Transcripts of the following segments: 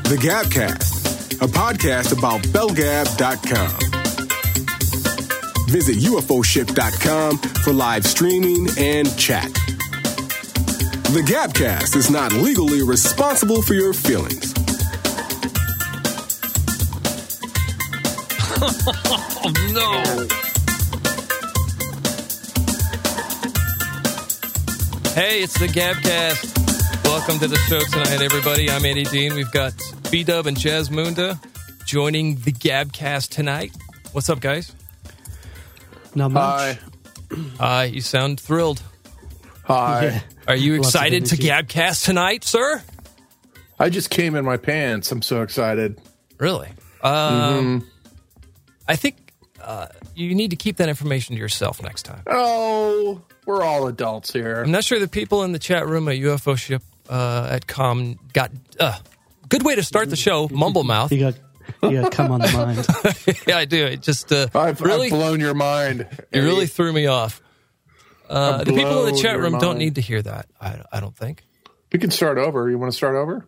The Gabcast, a podcast about BellGab.com. Visit UFOship.com for live streaming and chat. The Gabcast is not legally responsible for your feelings. Oh, no. Hey, it's the Gabcast. Welcome to the show tonight, everybody. I'm Andy Dean. We've got B-Dub and Jazz Munda joining the Gabcast tonight. What's up, guys? Not much. Hi. You sound thrilled. Hi. Yeah. Are you Lots of excited to energy. Gabcast tonight, sir? I just came in my pants. I'm so excited. Really? I think you need to keep that information to yourself next time. Oh, we're all adults here. I'm not sure the people in the chat room at UFO Ship at Com got good way to start the show. Mumble mouth. You got come on the mind. Yeah, I do. It just I've blown your mind. You really threw me off. The people in the chat room don't mind. need to hear that. I don't think. We can start over. You want to start over?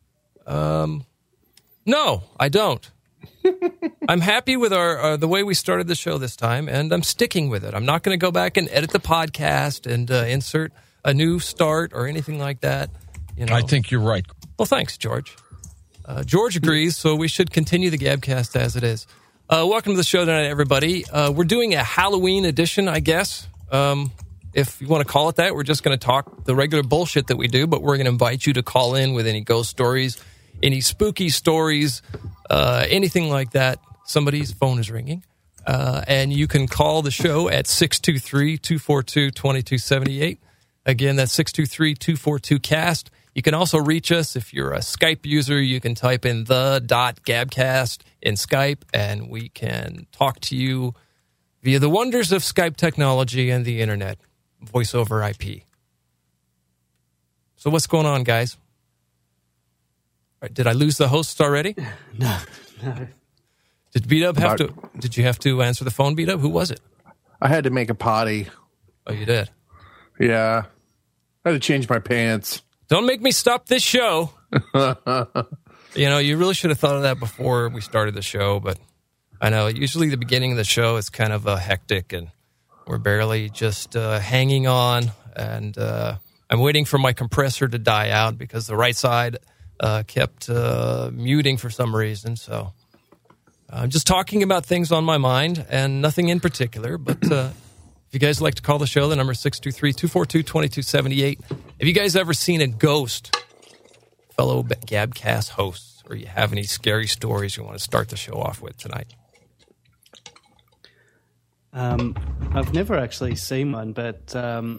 No, I don't. I'm happy with our the way we started the show this time, and I'm sticking with it. I'm not going to go back and edit the podcast and insert a new start or anything like that. You know. I think you're right. Well, thanks, George. George agrees, so we should continue the Gabcast as it is. Welcome to the show tonight, everybody. We're doing a Halloween edition, I guess. If you want to call it that, we're just going to talk the regular bullshit that we do, but we're going to invite you to call in with any ghost stories, any spooky stories, anything like that. Somebody's phone is ringing. And you can call the show at 623-242-2278. Again, that's 623-242-CAST. You can also reach us if you're a Skype user. You can type in the.gabcast in Skype, and we can talk to you via the wonders of Skype technology and the internet, voice over IP. So what's going on, guys? All right, did I lose the hosts already? No. Did B-Dub have to? Did you have to answer the phone, B-Dub? Who was it? I had to make a potty. Oh, you did. Yeah. I had to change my pants. Don't make me stop this show. You know, you really should have thought of that before we started the show, but I know usually the beginning of the show is kind of hectic, and we're barely just hanging on, and I'm waiting for my compressor to die out because the right side kept muting for some reason, so I'm just talking about things on my mind and nothing in particular, but if you guys like to call the show, the number is 623-242-2278. Have you guys ever seen a ghost, fellow Gabcast hosts, or you have any scary stories you want to start the show off with tonight? I've never actually seen one, but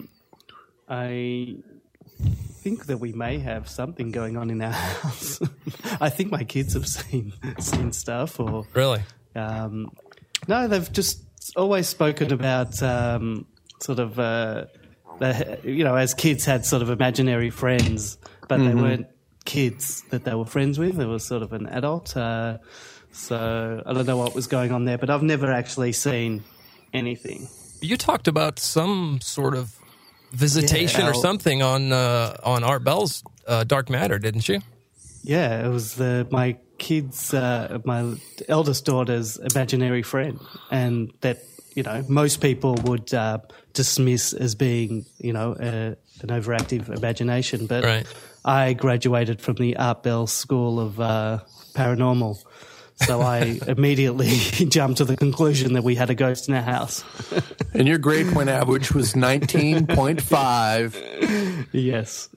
I think that we may have something going on in our house. I think my kids have seen stuff, or Really? no, they've just always spoken about sort of as kids had sort of imaginary friends, but they weren't kids that they were friends with. There was sort of an adult. So I don't know what was going on there, but I've never actually seen anything. You talked about some sort of visitation Yeah, or something on Art Bell's Dark Matter, didn't you? Yeah, it was my kids, my eldest daughter's imaginary friend, and that, most people would dismiss as being, an overactive imagination. But Right. I graduated from the Art Bell School of Paranormal, so I immediately jumped to the conclusion that we had a ghost in our house. And your grade point average was 19.5. Yes.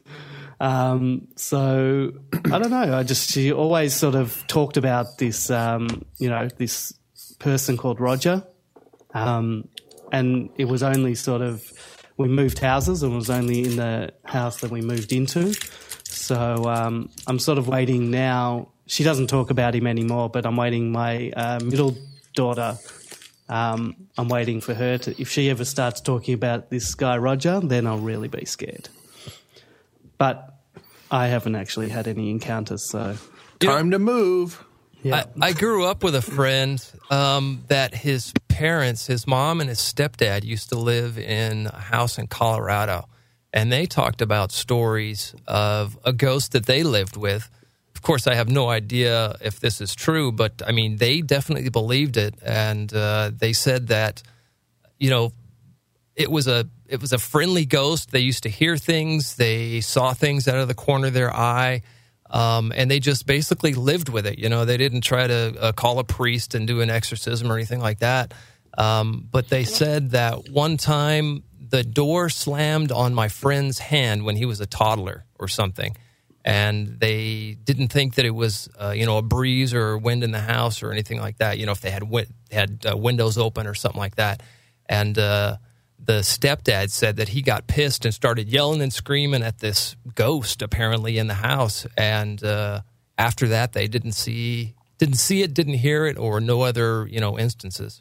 So I don't know. She always sort of talked about this, this person called Roger. And it was only we moved houses, and it was only in the house that we moved into. So I'm sort of waiting now. She doesn't talk about him anymore, but I'm waiting my middle daughter. I'm waiting for her to, if she ever starts talking about this guy Roger, then I'll really be scared. But I haven't actually had any encounters, so Time to move. yeah. I grew up with a friend that his parents, his mom and his stepdad, used to live in a house in Colorado. And they talked about stories of a ghost that they lived with of course, I have no idea if this is true, but I mean, they definitely believed it, and they said that, you know, it was a friendly ghost. They used to hear things, they saw things out of the corner of their eye, and they just basically lived with it. You know, they didn't try to call a priest and do an exorcism or anything like that. But they said that one time the door slammed on my friend's hand when he was a toddler or something. And they didn't think that it was, a breeze or wind in the house or anything like that. You know, if they had windows open or something like that. And the stepdad said that he got pissed and started yelling and screaming at this ghost apparently in the house. And after that, they didn't see it, didn't hear it, or no other, instances.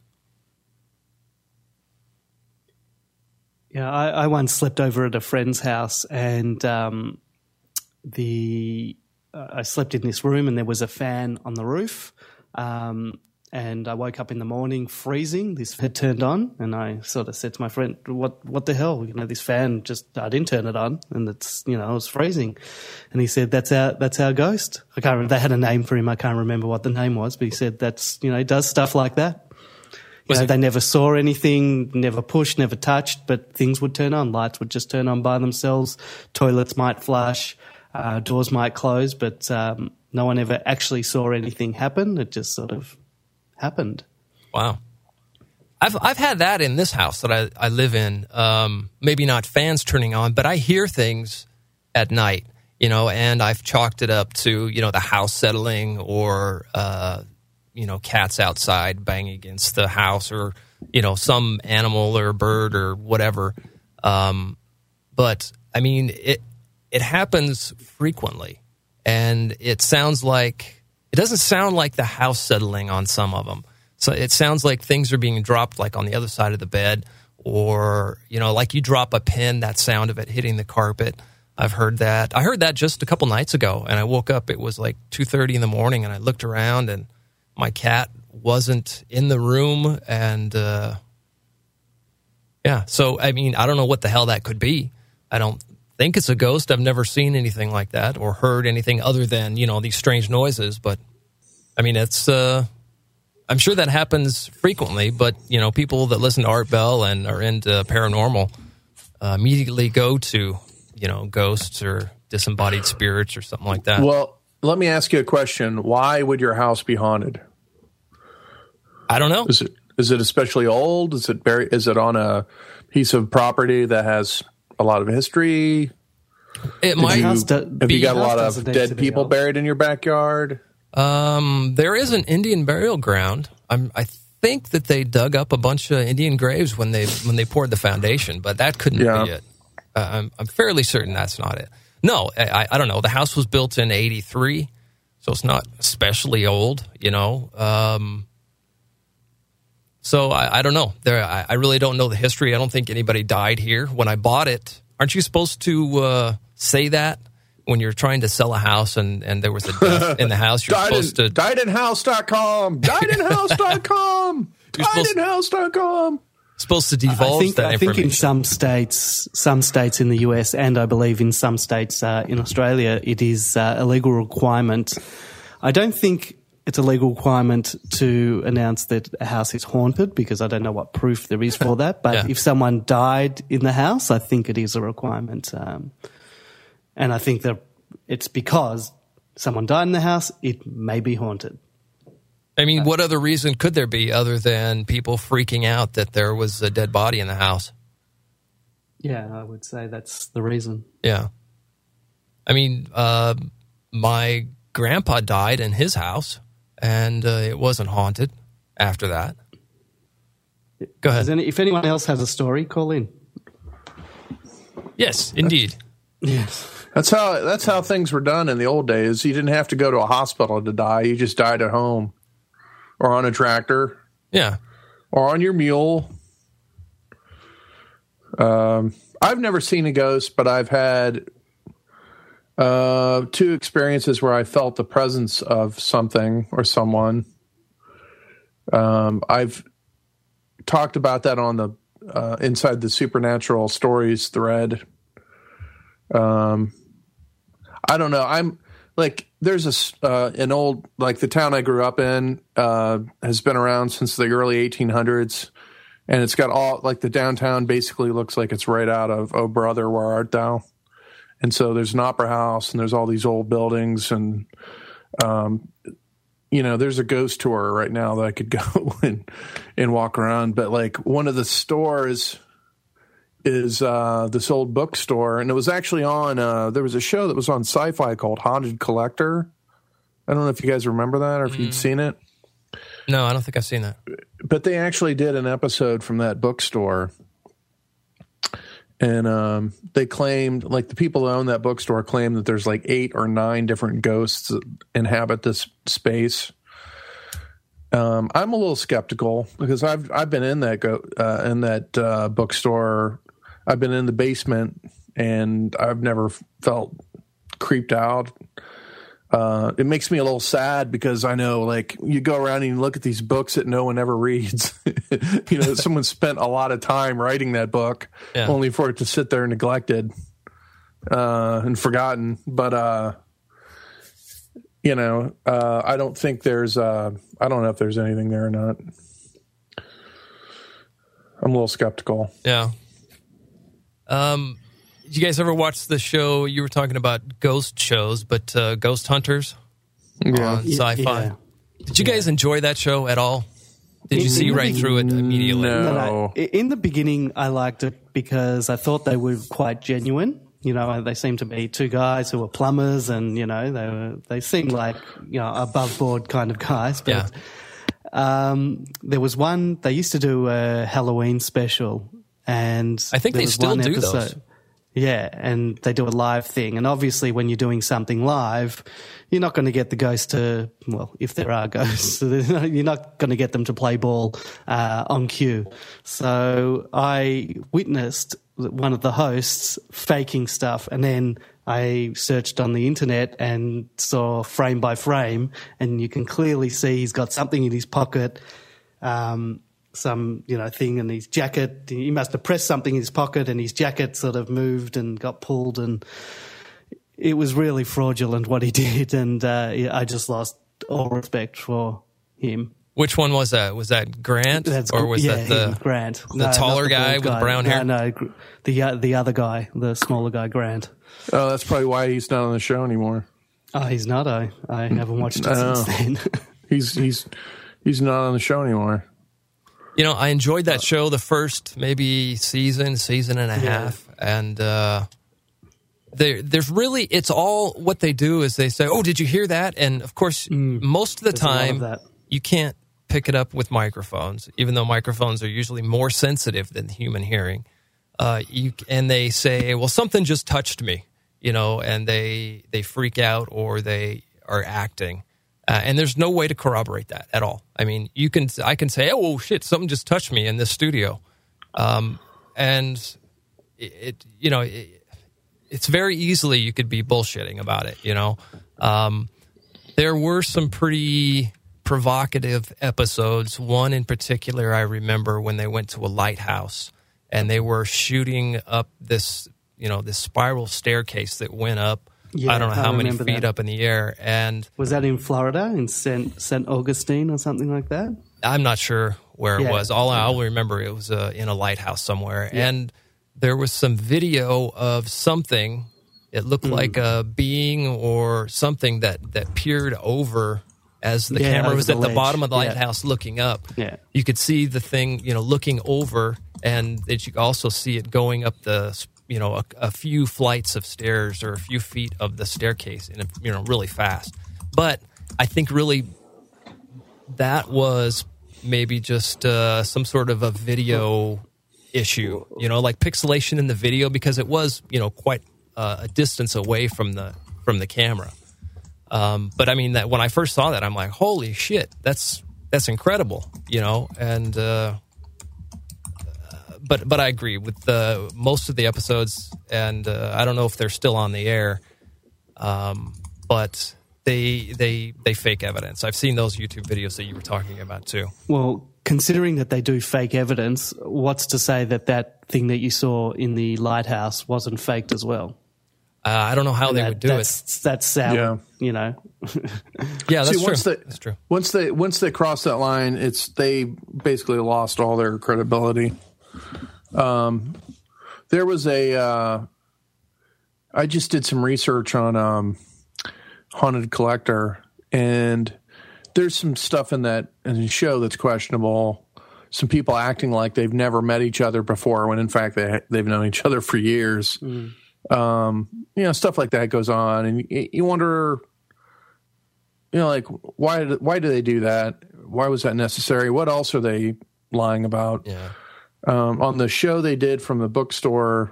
Yeah, I once slept over at a friend's house, and I slept in this room, and there was a fan on the roof. And I woke up in the morning freezing. This had turned on, and I sort of said to my friend, "What the hell? This fan I didn't turn it on, and it's it was freezing." And he said, "That's our ghost." I can't remember. They had a name for him. I can't remember what the name was, but he said that's he does stuff like that. They never saw anything, never pushed, never touched, but things would turn on. Lights would just turn on by themselves. Toilets might flush, doors might close, but no one ever actually saw anything happen. It just sort of happened. Wow. I've had that in this house that I live in. Maybe not fans turning on, but I hear things at night, and I've chalked it up to, the house settling or, cats outside banging against the house or, some animal or bird or whatever. But I mean, it happens frequently, and it doesn't sound like the house settling on some of them. So it sounds like things are being dropped like on the other side of the bed, or, like you drop a pin, that sound of it hitting the carpet. I've heard that. I heard that just a couple nights ago, and I woke up, it was like 2:30 in the morning, and I looked around, and my cat wasn't in the room, and so, I mean, I don't know what the hell that could be. I don't think it's a ghost. I've never seen anything like that or heard anything other than, these strange noises, but I mean, it's, I'm sure that happens frequently, but, people that listen to Art Bell and are into paranormal immediately go to, ghosts or disembodied spirits or something like that. Well, let me ask you a question. Why would your house be haunted? I don't know. Is it especially old? Is it on a piece of property that has a lot of history? Have you got a lot of dead people buried in your backyard? There is an Indian burial ground. I think that they dug up a bunch of Indian graves when they poured the foundation, but that couldn't be it. I'm fairly certain that's not it. No, I don't know. The house was built in 1983, so it's not especially old, So I don't know. I really don't know the history. I don't think anybody died here when I bought it. Aren't you supposed to say that when you're trying to sell a house and there was a death in the house? You're supposed to... Diedinhouse.com. Diedinhouse.com. Diedinhouse.com. Supposed to divulge that information. I think in some states in the US, and I believe in some states in Australia, it is a legal requirement. I don't think it's a legal requirement to announce that a house is haunted, because I don't know what proof there is for that. But if someone died in the house, I think it is a requirement. And I think that it's because someone died in the house, it may be haunted. I mean, what other reason could there be other than people freaking out that there was a dead body in the house? Yeah, I would say that's the reason. Yeah. I mean, my grandpa died in his house, and it wasn't haunted after that. Go ahead. If anyone else has a story, call in. Yes, indeed. Yes. That's how things were done in the old days. You didn't have to go to a hospital to die. You just died at home. Or on a tractor. Yeah. Or on your mule. I've never seen a ghost, but I've had 2 experiences where I felt the presence of something or someone. I've talked about that on the Inside the Supernatural Stories thread. I don't know. I'm like... there's an old, like the town I grew up in has been around since the early 1800s, and it's got all, like the downtown basically looks like it's right out of Oh Brother, Where Art Thou? And so there's an opera house and there's all these old buildings, and there's a ghost tour right now that I could go and walk around. But like one of the stores is this old bookstore, and it was actually on there was a show that was on Sci-Fi called Haunted Collector. I don't know if you guys remember that or if you'd seen it. No, I don't think I've seen that. But they actually did an episode from that bookstore, and they claimed, like the people who own that bookstore claim that there's like 8 or 9 different ghosts that inhabit this space. I'm a little skeptical because I've been in that bookstore. I've been in the basement, and I've never felt creeped out. It makes me a little sad because I know, like, you go around and you look at these books that no one ever reads. Someone spent a lot of time writing that book, only for it to sit there neglected and forgotten. But I don't think there's. I don't know if there's anything there or not. I'm a little skeptical. Yeah. Did you guys ever watch the show? You were talking about ghost shows, but Ghost Hunters on Sci-Fi. Yeah. Did you guys enjoy that show at all? Did you see right through it immediately? No. In the beginning, I liked it because I thought they were quite genuine. They seemed to be 2 guys who were plumbers, and they seemed like above board kind of guys. But there was one. They used to do a Halloween special, and I think they still do those. Yeah, and they do a live thing. And obviously when you're doing something live, you're not going to get the ghost to, well, if there are ghosts, you're not going to get them to play ball on cue. So I witnessed one of the hosts faking stuff, and then I searched on the internet and saw frame by frame, and you can clearly see he's got something in his pocket, some thing in his jacket. He must have pressed something in his pocket, and his jacket sort of moved and got pulled, and it was really fraudulent what he did, and I just lost all respect for him. Which one was that? Was that Grant, or was that the Grant, the taller guy with brown hair? No, the other guy, the smaller guy, Grant. Oh, that's probably why he's not on the show anymore. Oh, he's not. I haven't watched it since then. he's not on the show anymore. I enjoyed that show the first maybe season and a half, and there's really, it's all what they do is they say, "Oh, did you hear that?" And of course, most of the time you can't pick it up with microphones, even though microphones are usually more sensitive than human hearing. And they say, "Well, something just touched me," and they freak out or they are acting. And there's no way to corroborate that at all. I mean, I can say, "Oh shit, something just touched me in this studio," and it's very easily you could be bullshitting about it. There were some pretty provocative episodes. One in particular, I remember when they went to a lighthouse and they were shooting up this spiral staircase that went up. Yeah, I don't know how many feet up in the air. And was that in Florida, in St. Augustine or something like that? I'm not sure where it was. All I'll remember, it was in a lighthouse somewhere. Yeah. And there was some video of something. It looked like a being or something that peered over as the camera was at the bottom of the lighthouse looking up. Yeah. You could see the thing, looking over, and you could also see it going up the a few flights of stairs or a few feet of the staircase, really fast. But I think really that was maybe just some sort of a video issue, like pixelation in the video, because it was, quite a distance away from the camera. But I mean, that when I first saw that, I'm like, holy shit, that's incredible, and. But I agree with most of the episodes, and I don't know if they're still on the air, but they fake evidence. I've seen those YouTube videos that you were talking about too. Well, considering that they do fake evidence, what's to say that thing that you saw in the lighthouse wasn't faked as well? I don't know how they would do it. That's sad, you know. Yeah, that's true. That's true. Once they cross that line, they basically lost all their credibility. There was I just did some research on Haunted Collector, and there's some stuff in the show that's questionable. Some people acting like they've never met each other before, when in fact they've known each other for years. You know, stuff like that goes on, and you wonder, you know, like why do they do that? Why was that necessary? What else are they lying about? Yeah. On the show they did from the bookstore,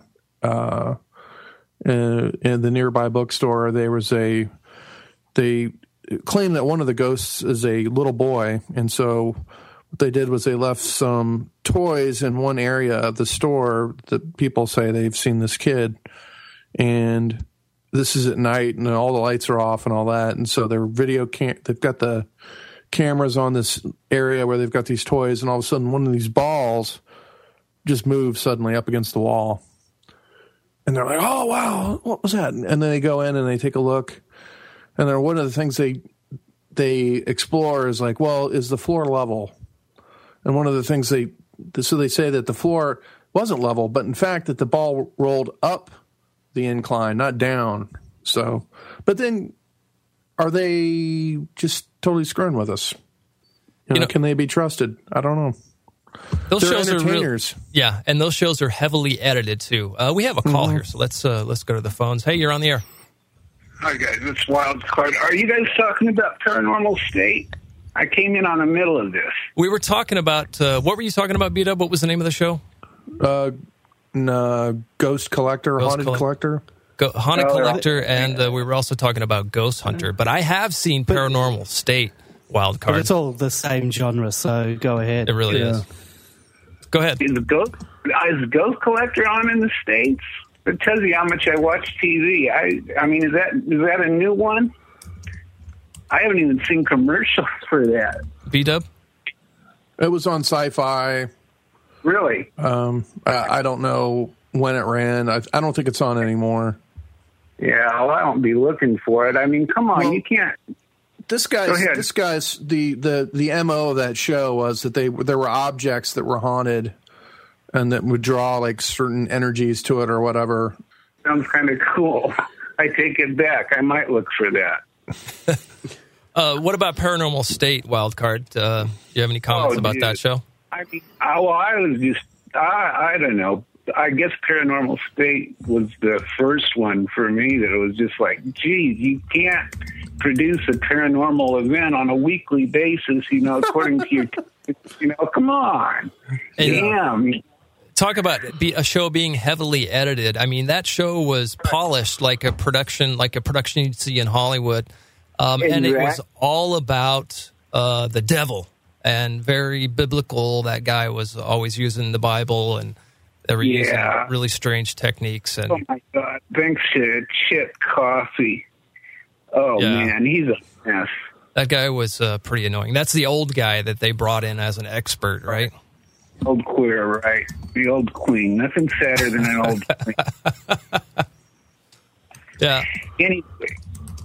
in the nearby bookstore, they claimed that one of the ghosts is a little boy, and so what they did was they left some toys in one area of the store that people say they've seen this kid, and this is at night and all the lights are off and all that, and so their they've got the cameras on this area where they've got these toys, and all of a sudden one of these balls just moves suddenly up against the wall, and they're like, "Oh wow, what was that?" And then they go in and they take a look, and then one of the things they explore is like, well, is the floor level? And one of the things they say that the floor wasn't level, but in fact that the ball rolled up the incline, not down. So, but then are they just totally screwing with us? You know, can they be trusted? I don't know. Those They're shows entertainers. Yeah, and those shows are heavily edited too. We have a call here, so let's go to the phones. Hey, you're on the air. Hi guys, it's Wild Card. Are you guys talking about Paranormal State? I came in on the middle of this. We were talking about what were you talking about, B-Dub? What was the name of the show? Ghost Collector, Haunted Collector. Haunted Collector, and we were also talking about Ghost Hunter. But I have seen Paranormal State, Wild Card. But it's all the same genre, so go ahead. It really is. Go ahead. Is Ghost Collector on in the States? It tells you how much I watch TV. I mean, is that a new one? I haven't even seen commercials for that. B-Dub? It was on Sci-Fi. Really? I don't know when it ran. I don't think it's on anymore. Yeah, well, I won't be looking for it. I mean, come on, you can't. This guy's the MO of that show was that there were objects that were haunted and that would draw like certain energies to it or whatever. Sounds kind of cool. I take it back. I might look for that. What about Paranormal State, Wildcard? Do you have any comments about that show? I mean, I don't know. I guess Paranormal State was the first one for me that it was just like, geez, you can't produce a paranormal event on a weekly basis, you know, according to your, you know, come on. And, damn. Talk about a show being heavily edited. I mean, that show was polished like a production you'd see in Hollywood. And it was all about the devil and very biblical. That guy was always using the Bible and they were using really strange techniques. And oh, my God. Thanks to Chip Coffey. Oh, man, he's a mess. That guy was pretty annoying. That's the old guy that they brought in as an expert, right? Old queer, right? The old queen. Nothing sadder than an old queen. Yeah. Anyway,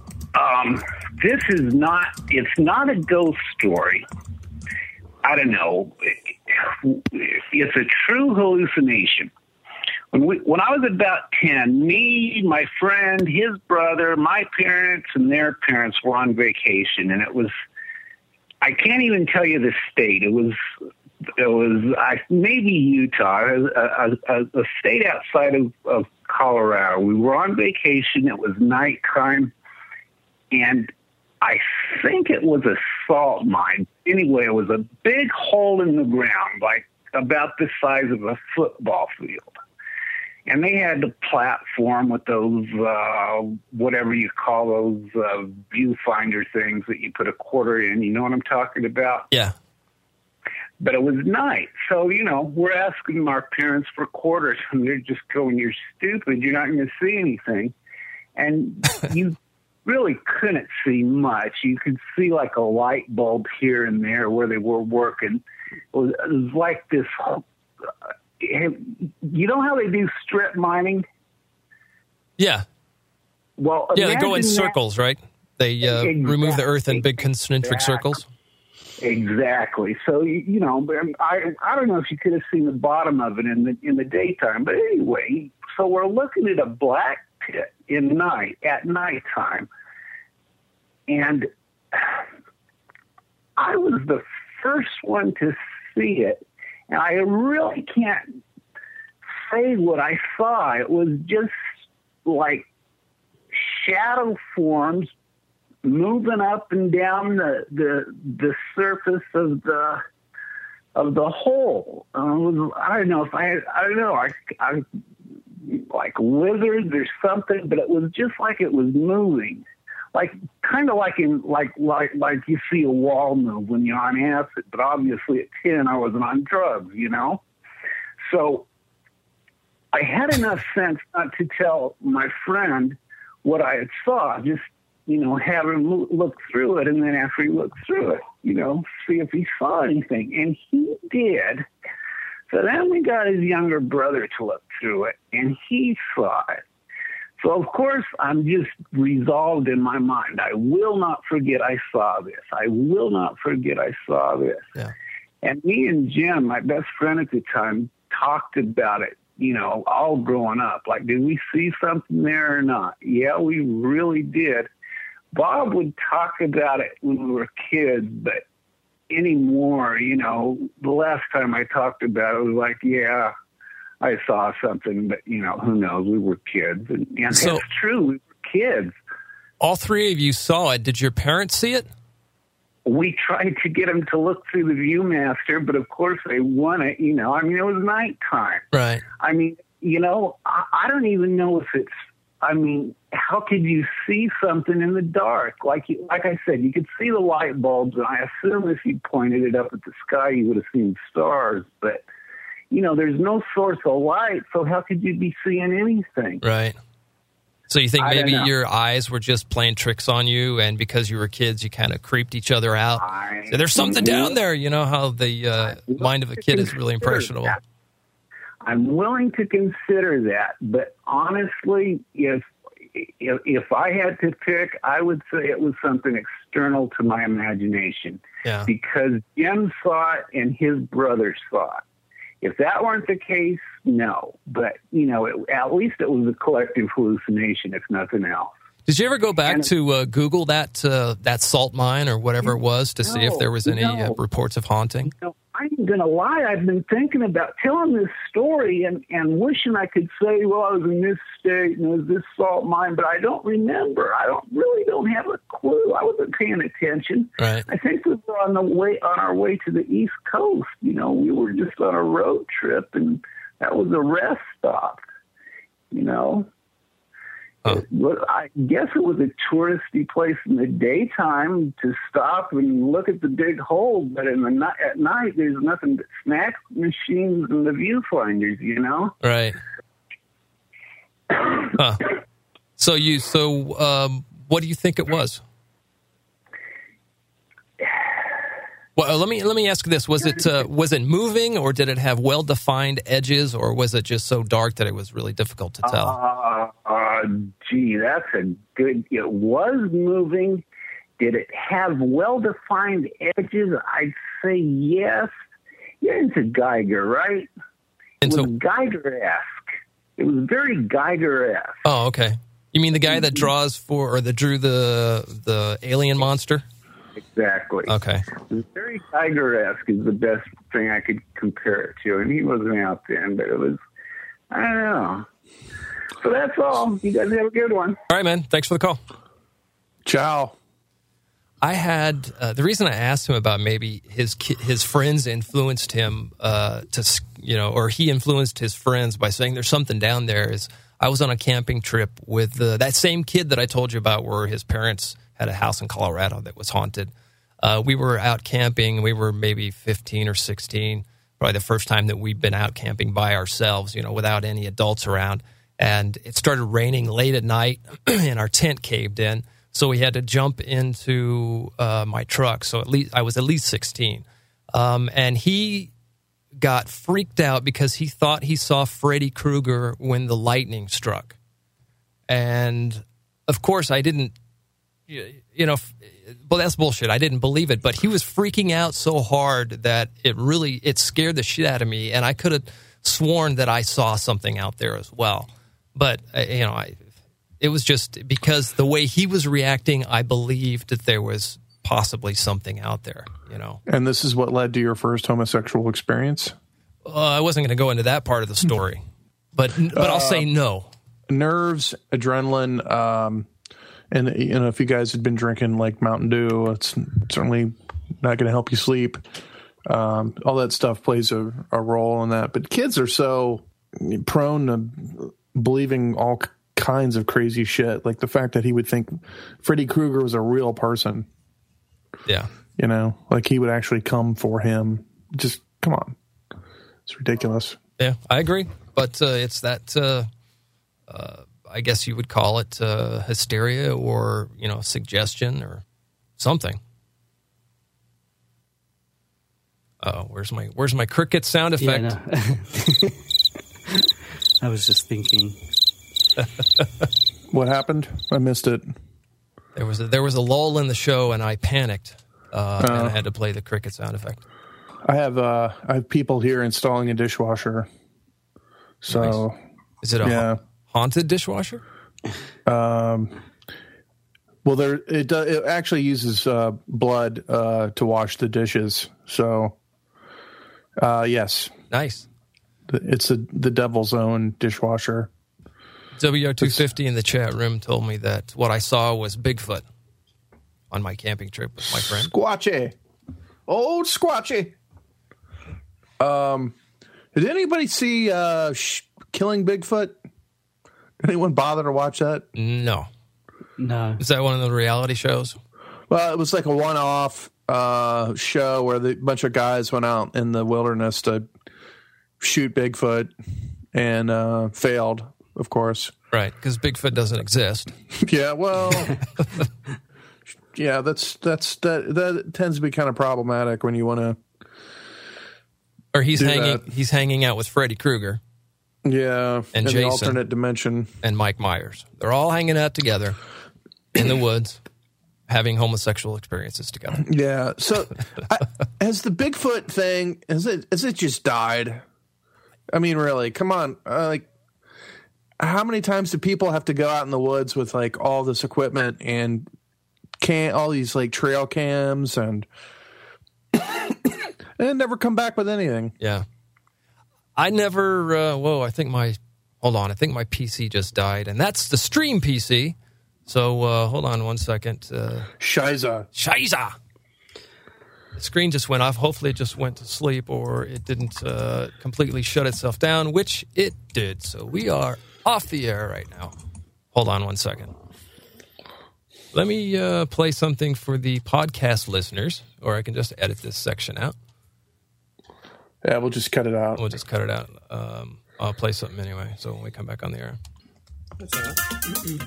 it's not a ghost story. I don't know. It's a true hallucination. When I was about 10, me, my friend, his brother, my parents, and their parents were on vacation, and it was, I can't even tell you the state. It was maybe Utah, a state outside of Colorado. We were on vacation. It was nighttime, and I think it was a salt mine. Anyway, it was a big hole in the ground, like about the size of a football field. And they had the platform with those, whatever you call those viewfinder things that you put a quarter in. You know what I'm talking about? Yeah. But it was night. So, you know, we're asking our parents for quarters, and they're just going, you're stupid. You're not going to see anything. And you really couldn't see much. You could see like a light bulb here and there where they were working. It was like this... you know how they do strip mining? Yeah. Well, yeah, they go in circles, right? They exactly, remove the Earth in big concentric circles. Exactly. So I don't know if you could have seen the bottom of it in the daytime, but anyway, so we're looking at a black pit at nighttime, and I was the first one to see it, and I really can't say what I saw. It was just like shadow forms moving up and down the surface of the hole. I don't know I like lizards or something, but it was just like it was moving, like kind of like you see a wall move when you're on acid. But obviously at 10 I wasn't on drugs, So I had enough sense not to tell my friend what I had saw. Just have him look through it, and then after he looked through it, see if he saw anything. And he did. So then we got his younger brother to look through it, and he saw it. So, of course, I'm just resolved in my mind. I will not forget I saw this. I will not forget I saw this. Yeah. And me and Jim, my best friend at the time, talked about it, all growing up. Like, did we see something there or not? Yeah, we really did. Bob would talk about it when we were kids, but anymore, the last time I talked about it was like, yeah, I saw something, but, who knows? We were kids. And so, that's true. We were kids. All three of you saw it. Did your parents see it? We tried to get them to look through the Viewmaster, but of course they wouldn't, it was nighttime. Right. I don't even know if it's, how could you see something in the dark? Like I said, you could see the light bulbs, and I assume if you pointed it up at the sky, you would have seen stars. But, there's no source of light, so how could you be seeing anything? Right. So you think maybe your eyes were just playing tricks on you, and because you were kids, you kind of creeped each other out? So there's something down there. You know how the mind of a kid is really impressionable. That. I'm willing to consider that, but honestly, if I had to pick, I would say it was something external to my imagination. Yeah. Because Jim saw it and his brother saw it. If that weren't the case, no. But, at least it was a collective hallucination, if nothing else. Did you ever go back to Google that salt mine or whatever it was to see if there was any reports of haunting? I ain't going to lie. I've been thinking about telling this story and wishing I could say, well, I was in this state and it was this salt mine, but I don't remember. I don't have a clue. I wasn't paying attention. Right. I think we were on our way to the East Coast. We were just on a road trip, and that was a rest stop, Oh. I guess it was a touristy place in the daytime to stop and look at the big hole, but at night there's nothing but snack machines and the viewfinders, Right. Huh. So what do you think it was? Well, let me ask this: was it moving, or did it have well-defined edges, or was it just so dark that it was really difficult to tell? That's a good. It was moving. Did it have well-defined edges? I'd say yes. You're into Geiger, right? It was Geiger-esque. It was very Geiger-esque. Oh, okay. You mean the guy that that drew the alien monster? Exactly. Okay. Very Geiger-esque is the best thing I could compare it to, and he wasn't out then, but it was, I don't know. So that's all. You guys have a good one. All right, man. Thanks for the call. Ciao. I had the reason I asked him about maybe his friends influenced him or he influenced his friends by saying there's something down there. Is I was on a camping trip with that same kid that I told you about, where his parents had a house in Colorado that was haunted. We were out camping. We were maybe 15 or 16, probably the first time that we'd been out camping by ourselves, without any adults around. And it started raining late at night, and our tent caved in. So we had to jump into my truck. So I was at least 16. And he got freaked out because he thought he saw Freddy Krueger when the lightning struck. And of course, I didn't, well, that's bullshit. I didn't believe it, but he was freaking out so hard that it scared the shit out of me, and I could have sworn that I saw something out there as well. But, it was just because the way he was reacting, I believed that there was possibly something out there, And this is what led to your first homosexual experience? I wasn't going to go into that part of the story, but I'll say no. Nerves, adrenaline, and if you guys had been drinking like Mountain Dew, it's certainly not going to help you sleep. All that stuff plays a role in that. But kids are so prone to believing all kinds of crazy shit, like the fact that he would think Freddy Krueger was a real person. Yeah. Like he would actually come for him. Just come on. It's ridiculous. Yeah, I agree. But it's that, I guess you would call it hysteria or, suggestion or something. Oh, where's my cricket sound effect? Yeah, no. I was just thinking. What happened? I missed it. There was a lull in the show, and I panicked, and I had to play the cricket sound effect. I have people here installing a dishwasher. So, nice. Is it a haunted dishwasher? Well, it actually uses blood to wash the dishes. So, yes, nice. It's the Devil's Own dishwasher. WR250 in the chat room told me that what I saw was Bigfoot on my camping trip with my friend. Squatchy. Old Squatchy. Did anybody see Killing Bigfoot? Did anyone bother to watch that? No. No. Is that one of the reality shows? Well, it was like a one-off show where a bunch of guys went out in the wilderness to shoot Bigfoot and failed. Of course. Right, because Bigfoot doesn't exist. Yeah, well, yeah, that tends to be kind of problematic when you want to. Or he's hanging out with Freddy Krueger. Yeah, and in Jason, the alternate dimension, and Mike Myers. They're all hanging out together in the woods, having homosexual experiences together. Yeah. So, has the Bigfoot thing has it just died? I mean, really? Come on, how many times do people have to go out in the woods with like all this equipment and all these like trail cams and never come back with anything? Yeah. I never, I think my PC just died, and that's the stream PC. So hold on one second. Shiza. The screen just went off. Hopefully it just went to sleep or it didn't completely shut itself down, which it did. So we are off the air right now. Hold on one second. Let me play something for the podcast listeners, or I can just edit this section out. Yeah, we'll just cut it out. We'll just cut it out. I'll play something anyway, so when we come back on the air. That's all right.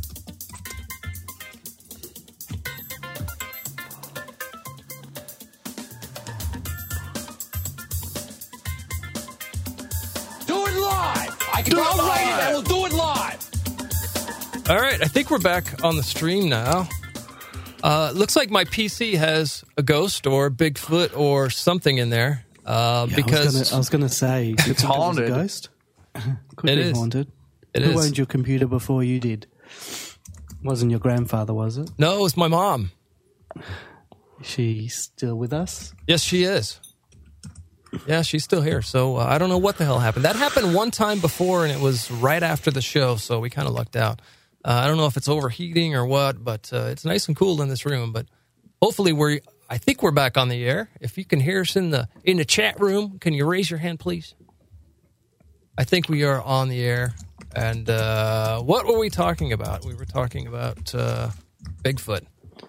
I'll write it and we'll do it live. All right, I think we're back on the stream now. Looks like my PC has a ghost or Bigfoot or something in there. Because I was going to say, it's haunted. It was a ghost? Could it be is haunted. Who owned your computer before you did? Wasn't your grandfather, was it? No, it was my mom. Is she still with us? Yes, she is. Yeah, she's still here. So I don't know what the hell happened. That happened one time before, and it was right after the show, so we kind of lucked out. I don't know if it's overheating or what, but it's nice and cool in this room. But hopefully I think we're back on the air. If you can hear us in the chat room, can you raise your hand, please? I think we are on the air. And what were we talking about? We were talking about Bigfoot.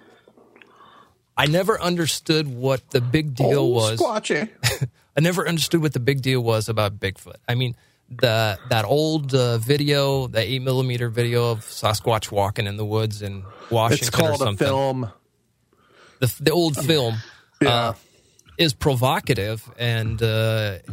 I never understood what the big deal was. Squatchy. I never understood what the big deal was about Bigfoot. I mean, that old video, the 8mm video of Sasquatch walking in the woods in Washington. It's called or something. A film. The old film is provocative and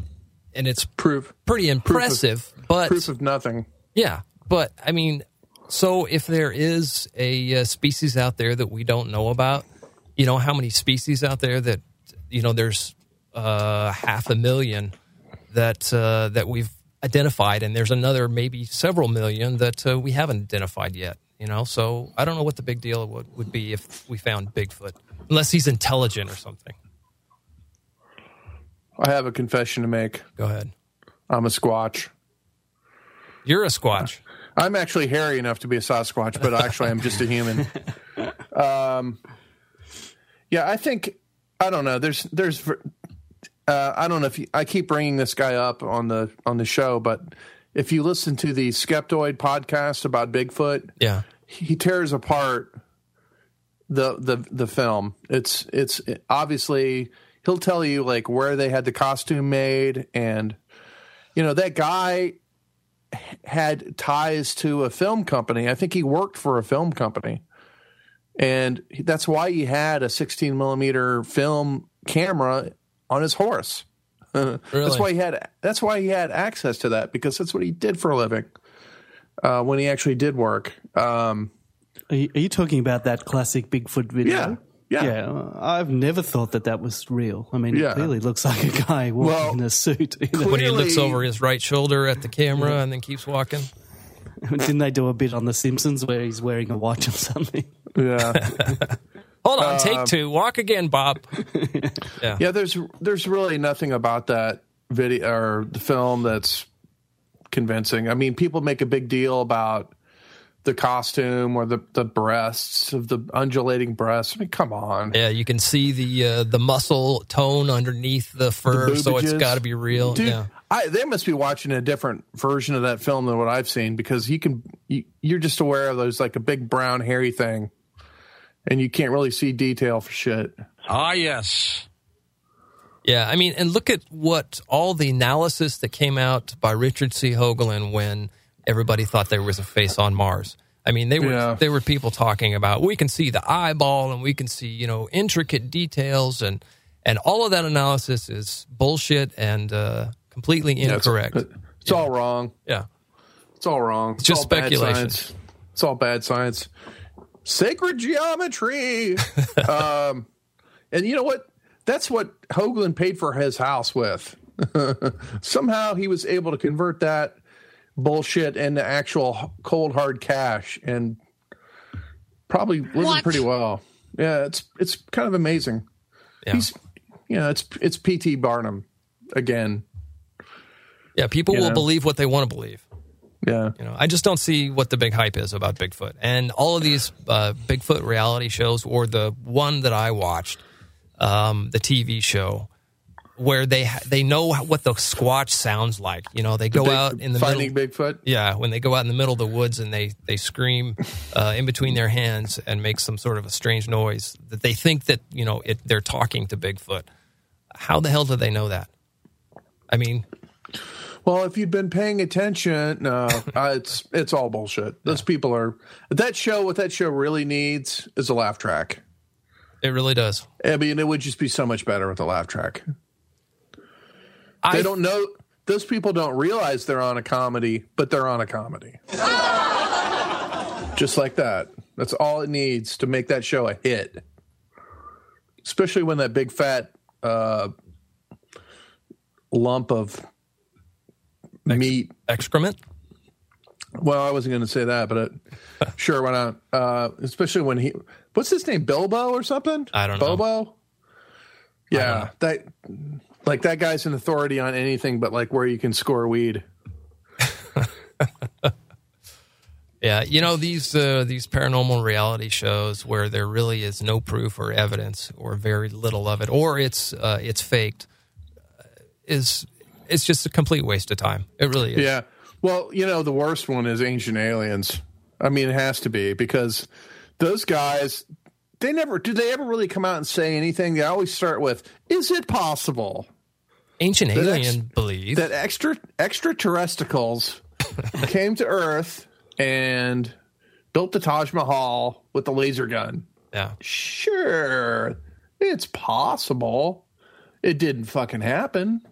it's pretty impressive. Proof of nothing. Yeah, but I mean, So if there is a species out there that we don't know about, you know, how many species out there that, you know, there's 500,000 that we've identified, and there's another maybe several million that we haven't identified yet, you know? So I don't know what the big deal would be if we found Bigfoot, unless he's intelligent or something. I have a confession to make. Go ahead. I'm a Squatch. You're a Squatch. I'm actually hairy enough to be a Sasquatch, but actually I'm just a human. Yeah, I think, I don't know. There's I don't know if I keep bringing this guy up on the show, but if you listen to the Skeptoid podcast about Bigfoot, yeah, he tears apart the film. It's obviously, he'll tell you like where they had the costume made, and you know, that guy had ties to a film company. I think he worked for a film company, and that's why he had a 16 millimeter film camera on his horse. Really? That's why he had access to that, because that's what he did for a living when he actually did work. Are you talking about that classic Bigfoot video? Yeah. I've never thought that was real. I mean, it clearly looks like a guy walking in a suit. When he looks over his right shoulder at the camera and then keeps walking. Didn't they do a bit on The Simpsons where he's wearing a watch or something? Yeah. Hold on, take two. Walk again, Bob. Yeah. There's really nothing about that video or the film that's convincing. I mean, people make a big deal about the costume or the breasts, of the undulating breasts. I mean, come on. Yeah, you can see the muscle tone underneath the fur, so it's got to be real. Dude, yeah. They must be watching a different version of that film than what I've seen, because you're just aware of those, like a big brown hairy thing, and you can't really see detail for shit. Ah, yes. Yeah, I mean, and look at what all the analysis that came out by Richard C. Hoagland when everybody thought there was a face on Mars. I mean, there were people talking about, we can see the eyeball and we can see, you know, intricate details, and all of that analysis is bullshit and completely incorrect. It's all wrong. Yeah. It's all wrong. It's just speculation. It's all bad science. Sacred geometry. And you know what? That's what Hoagland paid for his house with. Somehow he was able to convert that bullshit into actual cold hard cash, and probably living pretty well. Yeah, it's kind of amazing. Yeah. It's P.T. Barnum again. Yeah, people will believe what they want to believe. Yeah. You know, I just don't see what the big hype is about Bigfoot. And all of these Bigfoot reality shows, or the one that I watched, the TV show, where they know what the Squatch sounds like. You know, they go out in the finding middle. Bigfoot? Yeah, when they go out in the middle of the woods and they scream in between their hands and make some sort of a strange noise, that they think that, you know, they're talking to Bigfoot. How the hell do they know that? I mean... Well, if you'd been paying attention, it's all bullshit. Those people are... What that show really needs is a laugh track. It really does. I mean, it would just be so much better with a laugh track. They don't know... Those people don't realize they're on a comedy, but they're on a comedy. Just like that. That's all it needs to make that show a hit. Especially when that big fat lump of... meat excrement. Well, I wasn't going to say that, but sure, why not? Especially when what's his name, Bilbo or something? I don't know. Bobo. Yeah, that guy's an authority on anything, but like where you can score weed. Yeah, you know, these paranormal reality shows where there really is no proof or evidence, or very little of it, or it's faked, it's just a complete waste of time. It really is. Yeah. Well, you know, the worst one is Ancient Aliens. I mean, it has to be, because those guys, do they ever really come out and say anything? They always start with, is it possible? Ancient Alien believe that extraterrestrials came to Earth and built the Taj Mahal with the laser gun. Yeah. Sure. It's possible. It didn't fucking happen.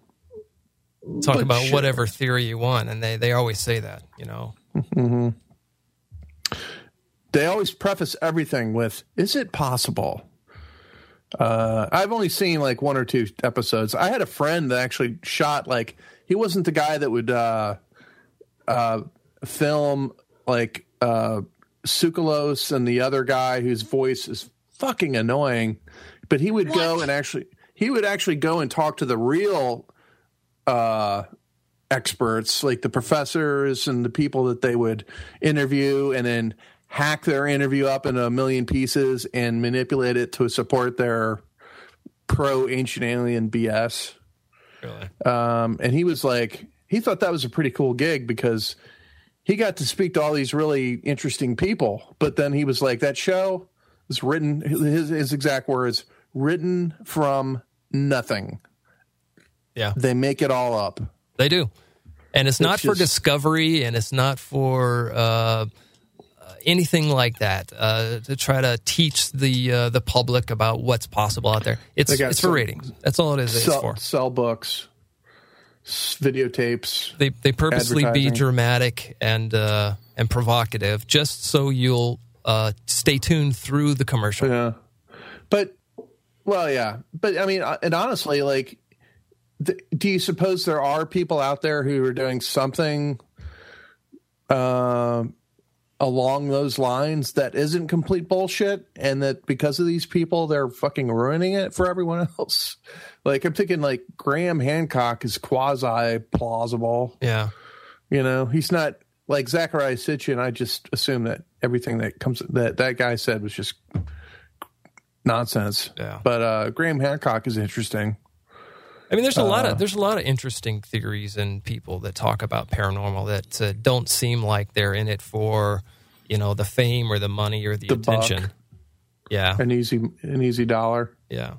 Talk about whatever theory you want, and they always say that, you know. Mm-hmm. They always preface everything with, is it possible? I've only seen like 1 or 2 episodes. I had a friend that actually shot, like, he wasn't the guy that would film like Tsoukalos and the other guy whose voice is fucking annoying, but he would go and actually go and talk to the real experts, like the professors and the people that they would interview, and then hack their interview up into a million pieces and manipulate it to support their pro-ancient alien BS. Really? And he was like, he thought that was a pretty cool gig because he got to speak to all these really interesting people. But then he was like, that show was written, his exact words, written from nothing. Yeah. They make it all up. They do. And it's not for discovery, and it's not for anything like that, to try to teach the public about what's possible out there. It's for ratings. That's all it is. It's for sell books, videotapes. They purposely be dramatic and provocative, just so you'll stay tuned through the commercial. Yeah, but I mean, and honestly, like, do you suppose there are people out there who are doing something along those lines that isn't complete bullshit, and that because of these people they're fucking ruining it for everyone else? Like, I'm thinking like Graham Hancock is quasi plausible. Yeah, you know, he's not like Zachariah Sitchin. I just assume that everything that guy said was just nonsense. Yeah, but Graham Hancock is interesting. I mean, there's a lot of interesting theories and people that talk about paranormal that don't seem like they're in it for, you know, the fame or the money or the attention. Buck. Yeah, an easy dollar. Yeah.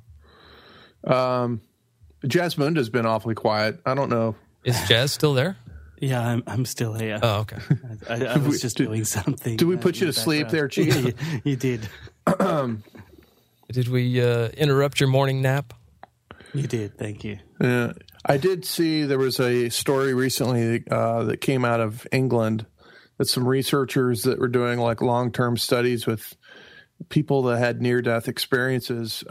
Jazz Munda's been awfully quiet. I don't know. Is Jazz still there? Yeah, I'm still here. Oh, okay. I was just doing something. Did we put you to sleep there, Chief? Yeah, you did. Did we interrupt your morning nap? You did, thank you. I did see there was a story recently that came out of England that some researchers that were doing like long-term studies with people that had near-death experiences.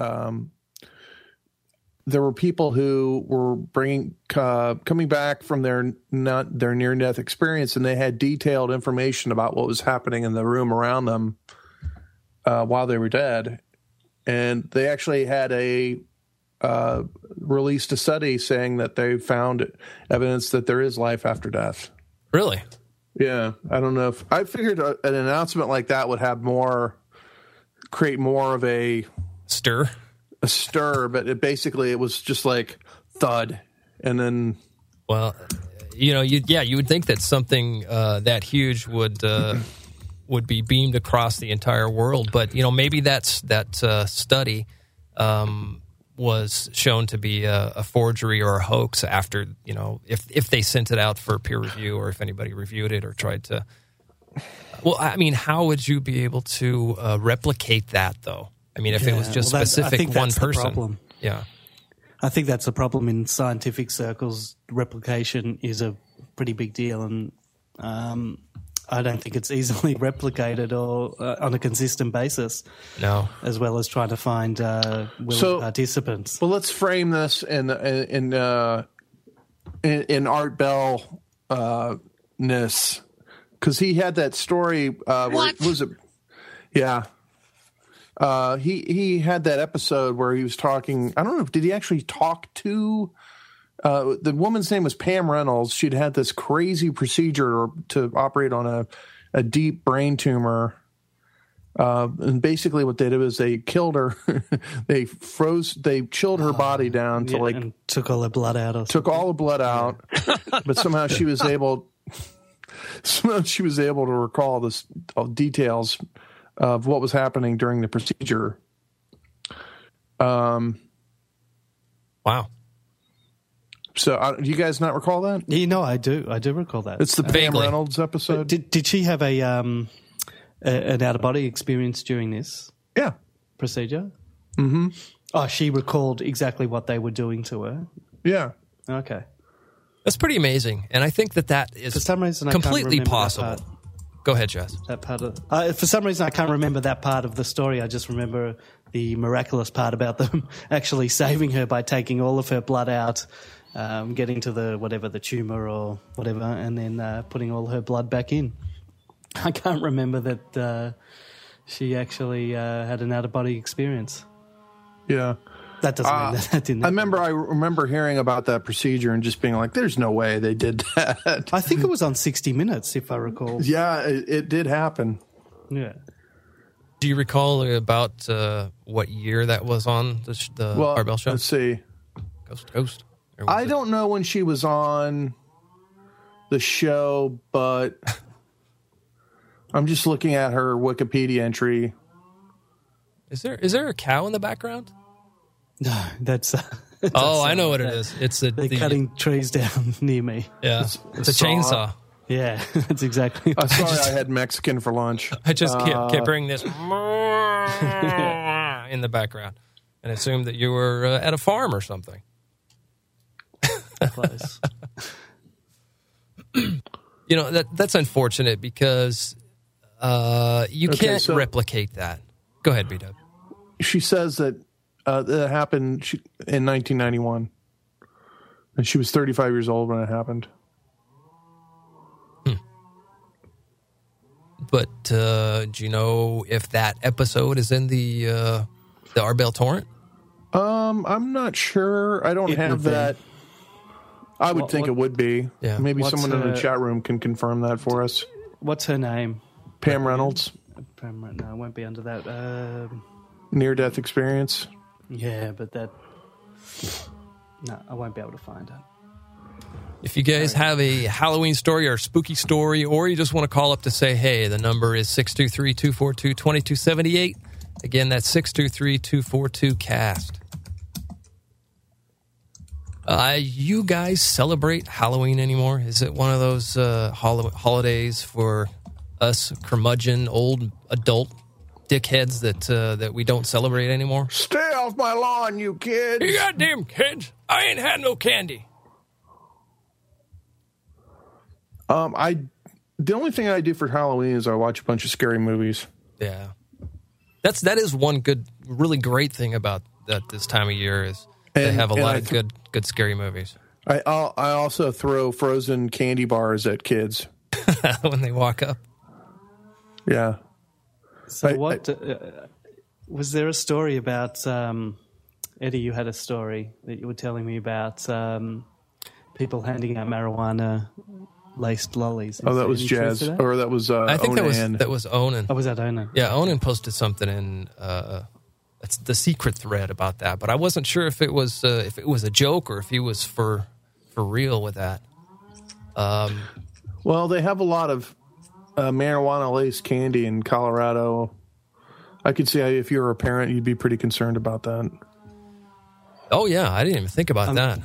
There were people who were coming back from their near-death experience, and they had detailed information about what was happening in the room around them while they were dead. And they actually had released a study saying that they found evidence that there is life after death. Really? Yeah. I don't know if I figured an announcement like that would have create more of a stir, but it was just like thud. And then, well, you know, you would think that something that huge would be beamed across the entire world, but you know, maybe that study was shown to be a forgery or a hoax after, you know, if they sent it out for peer review, or if anybody reviewed it or tried to. Well, I mean, how would you be able to replicate that, though? I mean, if it was just specific one person. Problem. Yeah. I think that's a problem in scientific circles. Replication is a pretty big deal, and I don't think it's easily replicated or on a consistent basis. No. As well as trying to find willing participants. Well, let's frame this in Art Bell ness, because he had that story. What was it? Yeah. He had that episode where he was talking. I don't know. Did he actually talk to? The woman's name was Pam Reynolds. She'd had this crazy procedure to operate on a deep brain tumor. And basically what they did was they killed her. They chilled her body down to and took all the blood out. Took all the blood out. But somehow she was able to recall this details of what was happening during the procedure. Wow. So, do you guys not recall that? You know, I do. I do recall that. It's the Pam Reynolds episode. Did she have an out-of-body experience during this procedure? Mm-hmm. Oh, she recalled exactly what they were doing to her? Yeah. Okay. That's pretty amazing. And I think that is for some reason, completely possible. Go ahead, Jess. That part of for some reason I can't remember that part of the story. I just remember the miraculous part about them actually saving her by taking all of her blood out, getting to the tumor or whatever, and then putting all her blood back in. I can't remember that she actually had an out-of-body experience. Yeah. That doesn't mean that didn't happen. I remember hearing about that procedure and just being like, there's no way they did that. I think it was on 60 Minutes, if I recall. Yeah, it did happen. Yeah. Do you recall about what year that was on the Barbell show? Let's see. Ghost? I don't know when she was on the show, but I'm just looking at her Wikipedia entry. Is there a cow in the background? No, that's I know what it is. It's they're cutting trees down near me. Yeah, it's a chainsaw. Yeah, that's exactly. Sorry, I had Mexican for lunch. I just kept hearing this in the background and assumed that you were at a farm or something. Close. That's unfortunate because you can't replicate that. Go ahead, B-Dub. She says that that happened in 1991, and she was 35 years old when it happened. But do you know if that episode is in the Arbel torrent? I'm not sure. I don't have that. I would think it would be. Yeah. Maybe someone in the chat room can confirm that for us. What's her name? Pam Reynolds. No, it won't be under that. Near-death experience. Yeah, but that... No, I won't be able to find it. If you guys have a Halloween story or a spooky story, or you just want to call up to say, hey, the number is 623-242-2278. Again, that's 623-242-CAST. You guys celebrate Halloween anymore? Is it one of those holidays for us curmudgeon, old adult dickheads that we don't celebrate anymore? Stay off my lawn, you kids! You goddamn kids! I ain't had no candy. The only thing I do for Halloween is I watch a bunch of scary movies. Yeah, that is one really great thing about that this time of year is they have a lot of good scary movies. I also throw frozen candy bars at kids when they walk up. Yeah. So was there a story about Eddie? You had a story that you were telling me about people handing out marijuana laced lollies. That was Jazz, or that was I think Onan. that was Onan. Oh, was that Onan? Yeah, Onan posted something in it's the secret thread about that, but I wasn't sure if it was a joke or if he was for real with that. Well, they have a lot of marijuana laced candy in Colorado. I could see if you were a parent, you'd be pretty concerned about that. Oh yeah, I didn't even think about that.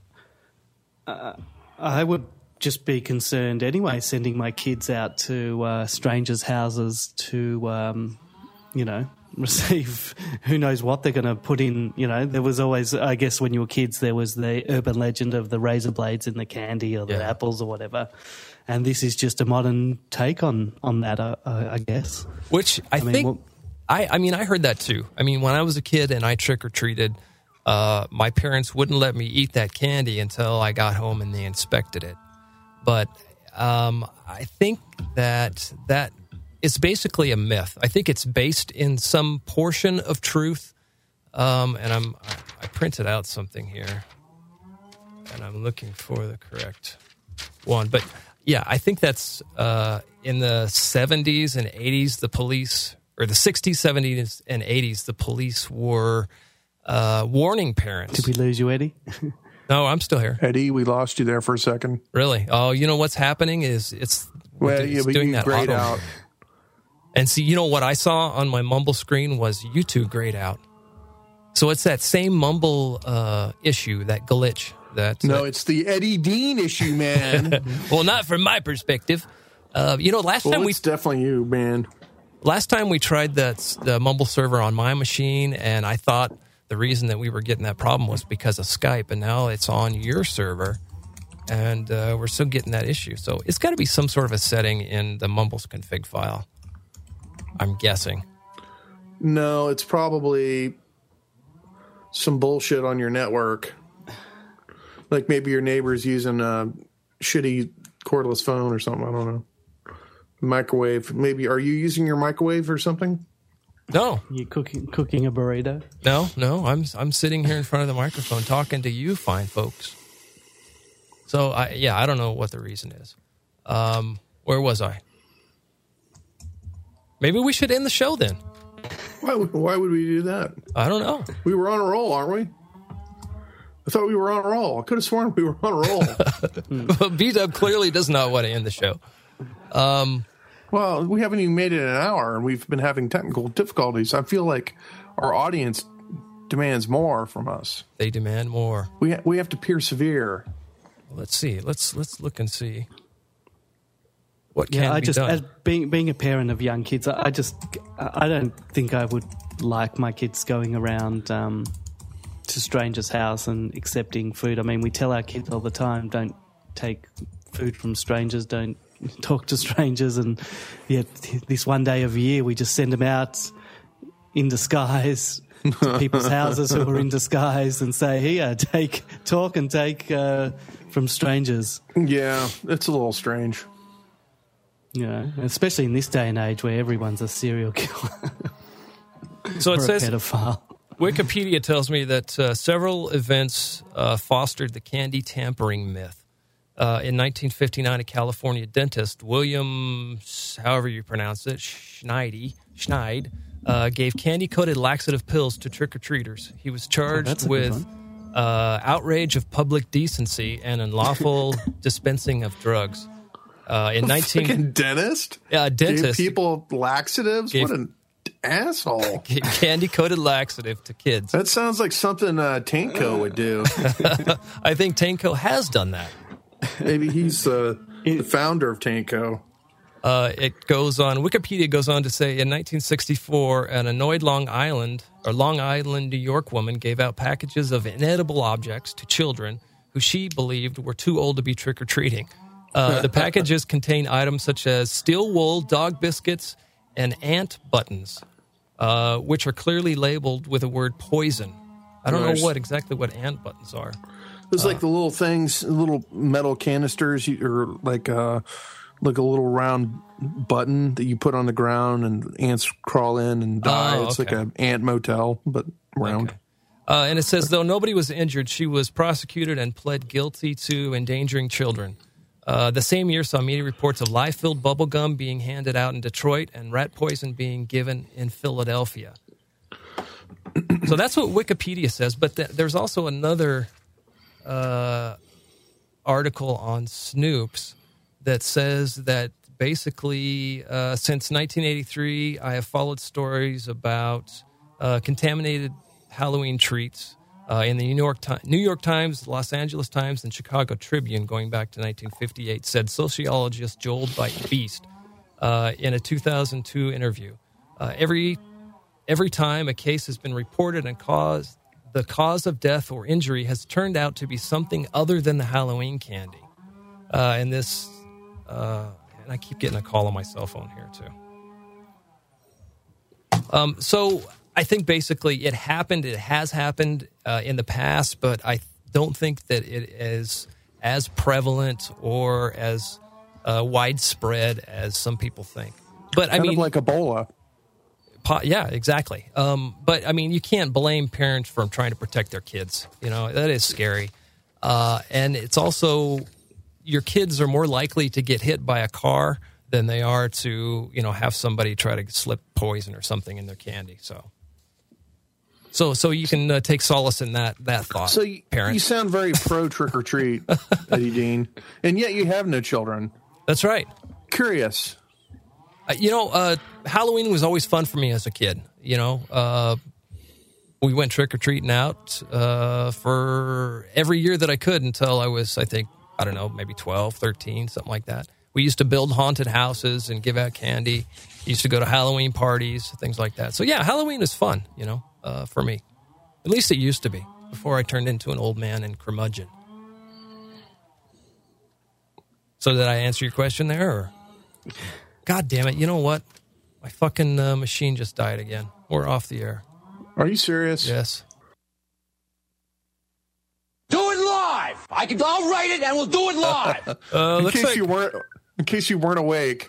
I would just be concerned anyway, sending my kids out to strangers' houses to, receive who knows what they're going to put in. There was always, I guess, when you were kids, there was the urban legend of the razor blades in the candy or the apples or whatever. And this is just a modern take on that, I guess. Which I heard that too. I mean, when I was a kid and I trick-or-treated, my parents wouldn't let me eat that candy until I got home and they inspected it. But I think that is basically a myth. I think it's based in some portion of truth. And I printed out something here, and I'm looking for the correct one. But yeah, I think that's in the 70s and 80s, the police, or the 60s, 70s, and 80s, the police were warning parents. Did we lose you, Eddie? No, I'm still here. Eddie, we lost you there for a second. Really? Oh, you know what's happening is it's doing that grayed out. And see, you know what I saw on my Mumble screen was YouTube grayed out. So it's that same Mumble issue, that glitch. It's the Eddie Dean issue, man. Well, not from my perspective. Last time it's definitely you, man. Last time we tried the Mumble server on my machine, and I thought the reason that we were getting that problem was because of Skype, and now it's on your server. and we're still getting that issue. So it's got to be some sort of a setting in the Mumbles config file, I'm guessing. No, it's probably some bullshit on your network. Like maybe your neighbor's using a shitty cordless phone or something. I don't know. Microwave. Maybe. Are you using your microwave or something? No. You cooking a burrito? No. I'm sitting here in front of the microphone talking to you fine folks. So, I don't know what the reason is. Where was I? Maybe we should end the show then. Why would we do that? I don't know. We were on a roll, aren't we? I thought we were on a roll. I could have sworn we were on a roll. B-Dub clearly does not want to end the show. Well, we haven't even made it an hour, and we've been having technical difficulties. I feel like our audience demands more from us. They demand more. We have to persevere. Let's see. Let's look and see what can be done. As being a parent of young kids, I don't think I would like my kids going around to strangers' house and accepting food. I mean, we tell our kids all the time, don't take food from strangers, don't talk to strangers, and yet this one day of the year we just send them out in disguise to people's houses who are in disguise and say, here, take from strangers. Yeah, it's a little strange. Yeah, especially in this day and age where everyone's a serial killer. So it says, a pedophile. Wikipedia tells me that several events fostered the candy tampering myth. In 1959, a California dentist, William, however you pronounce it, Schneid, gave candy-coated laxative pills to trick-or-treaters. He was charged with outrage of public decency and unlawful dispensing of drugs. Fucking dentist? Yeah, a dentist. Gave people laxatives? What an asshole. Candy-coated laxative to kids. That sounds like something Tanko would do. I think Tanko has done that. Maybe he's the founder of Tanko. It goes on. Wikipedia goes on to say, in 1964, an annoyed Long Island, New York woman gave out packages of inedible objects to children who she believed were too old to be trick-or-treating. The packages contain items such as steel wool, dog biscuits, and ant buttons, which are clearly labeled with the word poison. I don't know exactly what ant buttons are. It's like the little things, little metal canisters, or like a little round button that you put on the ground and ants crawl in and die. It's like an ant motel, but round. Okay. And it says, though nobody was injured, she was prosecuted and pled guilty to endangering children. The same year saw media reports of lye-filled bubble gum being handed out in Detroit and rat poison being given in Philadelphia. So that's what Wikipedia says, but there's also another article on Snoops that says that basically since 1983, I have followed stories about contaminated Halloween treats in the New York Times, Los Angeles Times, and Chicago Tribune going back to 1958, said sociologist Joel Beast in a 2002 interview. Every time a case has been reported and the cause of death or injury has turned out to be something other than the Halloween candy. And I keep getting a call on my cell phone here too. So I think basically it has happened in the past, but I don't think that it is as prevalent or as widespread as some people think. But kind of like Ebola. Yeah, exactly. But I mean, you can't blame parents for trying to protect their kids. You know, that is scary. And it's also, your kids are more likely to get hit by a car than they are to, have somebody try to slip poison or something in their candy. So you can take solace in that thought. So parents. You sound very pro trick or treat, Eddie Dean, and yet you have no children. That's right. Curious. Halloween was always fun for me as a kid. We went trick or treating out for every year that I could until I was, maybe 12, 13, something like that. We used to build haunted houses and give out candy. Used to go to Halloween parties, things like that. So yeah, Halloween is fun, for me. At least it used to be before I turned into an old man and curmudgeon. So did I answer your question there? Or? God damn it. You know what? My fucking machine just died again. We're off the air. Are you serious? Yes. Do it live. I'll write it and we'll do it live. In case you weren't awake.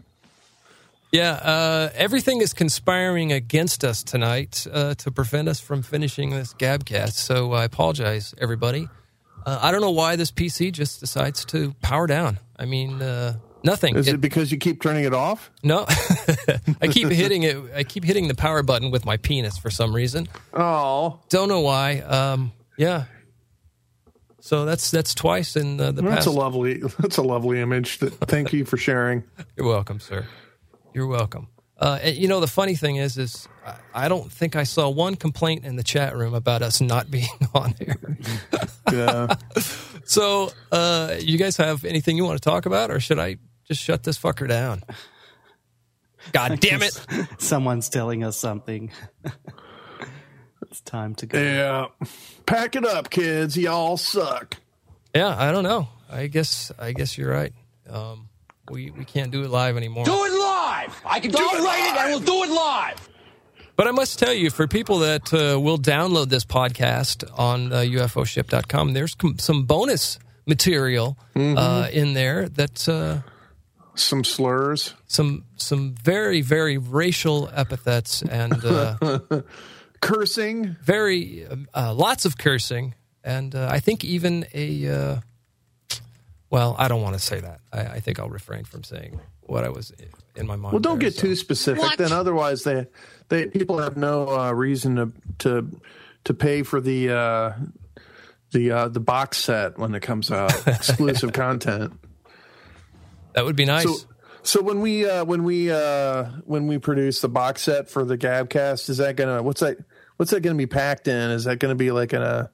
Yeah, everything is conspiring against us tonight to prevent us from finishing this Gabcast. So I apologize, everybody. I don't know why this PC just decides to power down. I mean, nothing. Is it because you keep turning it off? No, I keep hitting it. I keep hitting the power button with my penis for some reason. Oh, don't know why. Yeah. So that's twice in the past. That's a lovely image. Thank you for sharing. You're welcome, sir. You're welcome. You know, the funny thing is I don't think I saw one complaint in the chat room about us not being on here. Yeah. So, you guys have anything you want to talk about, or should I just shut this fucker down? God damn it. Someone's telling us something. It's time to go. Yeah. Pack it up, kids. Y'all suck. Yeah, I don't know. I guess you're right. We can't do it live anymore. Do it live. I'll write it and we'll do it live. But I must tell you, for people that will download this podcast on ufoship.com, there's some bonus material in there that some slurs, some very, very racial epithets and cursing, very lots of cursing, and I think even a well, I don't want to say that. I think I'll refrain from saying what I was in my mind. Well, don't get too specific. Then otherwise, they people have no reason to pay for the box set when it comes out, exclusive content. That would be nice. So when we produce the box set for the Gabcast, is that gonna what's that gonna be packed in? Is that gonna be like in a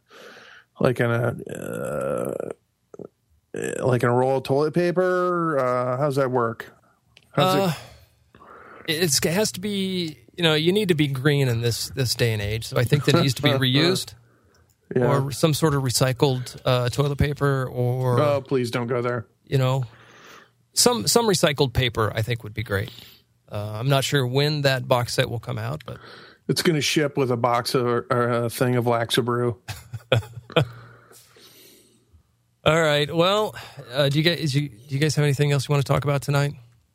roll of toilet paper? How's that work? It has to be, you need to be green in this day and age. So I think that it needs to be reused or some sort of recycled toilet paper or... Oh, please don't go there. Some recycled paper I think would be great. I'm not sure when that box set will come out, but... It's going to ship with a box or a thing of Laxabrew. All right. Well, do you guys have anything else you want to talk about tonight?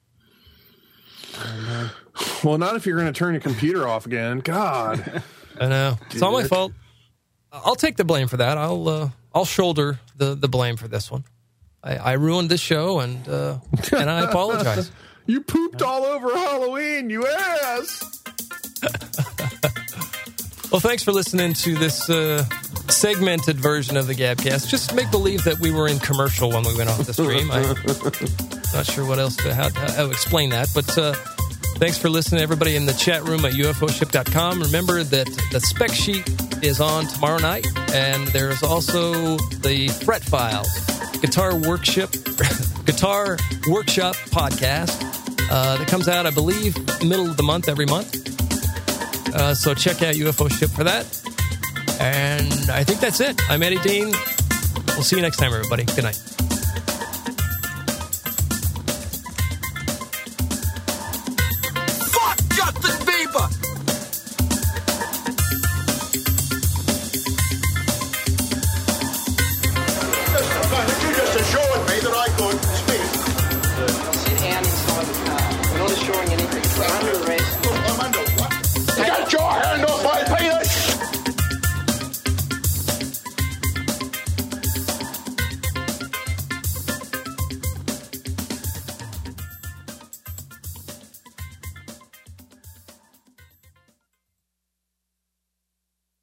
Well, not if you're going to turn your computer off again. God, I know it's all my fault. I'll take the blame for that. I'll shoulder the blame for this one. I ruined this show, and I apologize. You pooped all over Halloween, you ass. Well, thanks for listening to this segmented version of the Gabcast. Just make believe that we were in commercial when we went off the stream. I'm not sure what else how to explain that, but thanks for listening, everybody in the chat room at ufoship.com. Remember that the spec sheet is on tomorrow night, and there's also the Fret Files Guitar Workshop podcast that comes out, I believe, middle of the month every month. So check out UFO Ship for that. And I think that's it. I'm Eddie Dean. We'll see you next time, everybody. Good night.